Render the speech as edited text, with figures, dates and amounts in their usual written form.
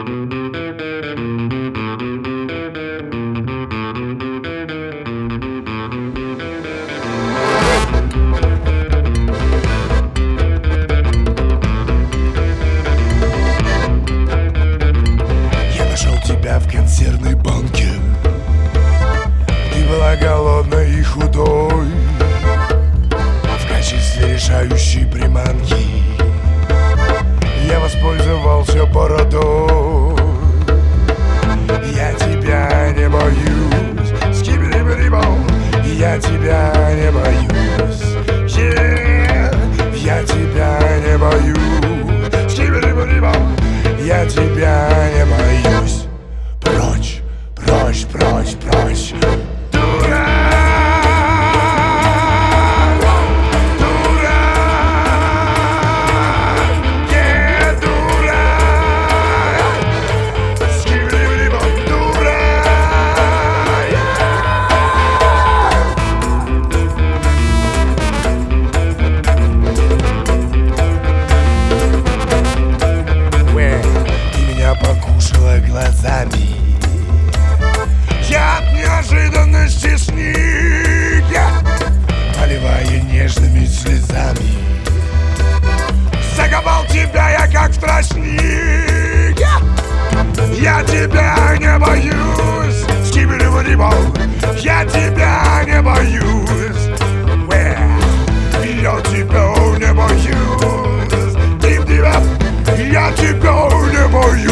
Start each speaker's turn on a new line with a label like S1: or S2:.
S1: В консервной банке ты была голодной и худой. В качестве решающей приманки я воспользовался бородой. Я тебя не боюсь, скибиди-биди-бом. Я тебя не боюсь, я тебя не боюсь, скибиди-биди-бом. Я тебя не боюсь. Прочь, прочь, прочь, прочь. Дурак, дурак, дурак, скибиди-биди-бом, дурак. Ты меня покушала глазами. Я от неожиданности сник, поливая нежными слезами. Закопал тебя я как в тростник. Я тебя не боюсь, скибиди-биди-бом. Я тебя не боюсь, я тебя не боюсь, я тебя не боюсь.